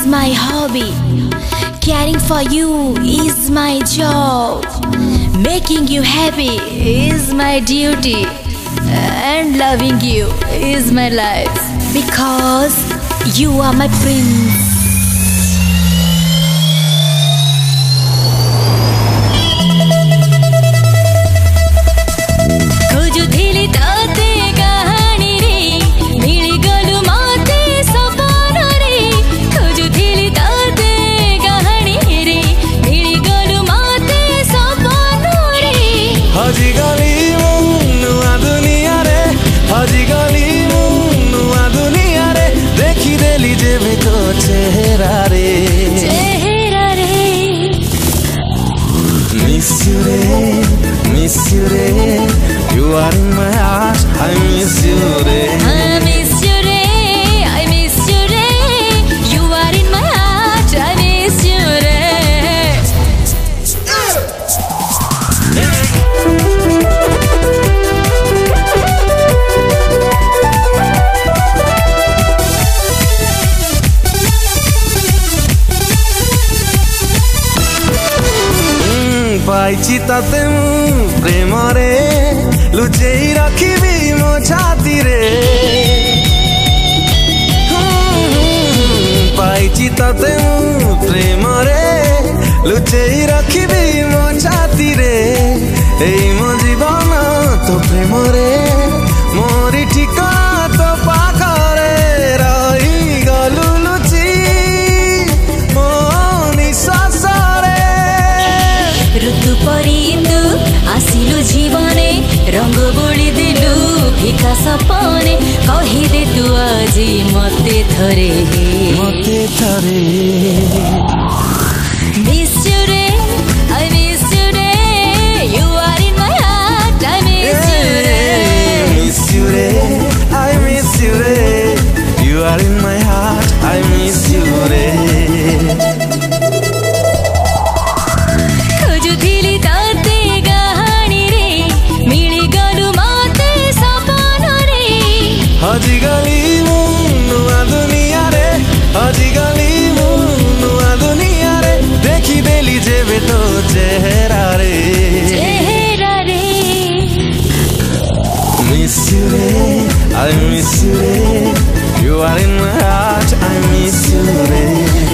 my hobby. Caring for you is my job. Making you happy is my duty. And loving you is my life. Because you are my prince. Miss you, you are in my heart. I miss you, I miss you, I miss you, you are in my heart. I miss you, पाइछि तते प्रेम रे लुचेई रखिबी मो छाती रे पाइछि तते प्रेम रे लुचेई रखिबी मो छाती रे एई मो जीवन तो प्रेम रे मोरी ठिकाना तो पाखरे रही गलु लुचि मो निश्वास ऋतु परिंदु आसिलु जीवने रंग बोली दिलु फिका सपने कहिदे तू आजी मते थरे मिस यू रे आई मिस यू रे you are in my heart I miss you रे मिस यू रे आई मिस यू रे you are in my heart I miss you रे हजिगली मु नुआ दुनिया रे हजिगली मु नुआ दुनिया रे देखी देली जेबे तो चेहरा रे मिस यू रे आई मिस यू रे you are in my heart I miss you रे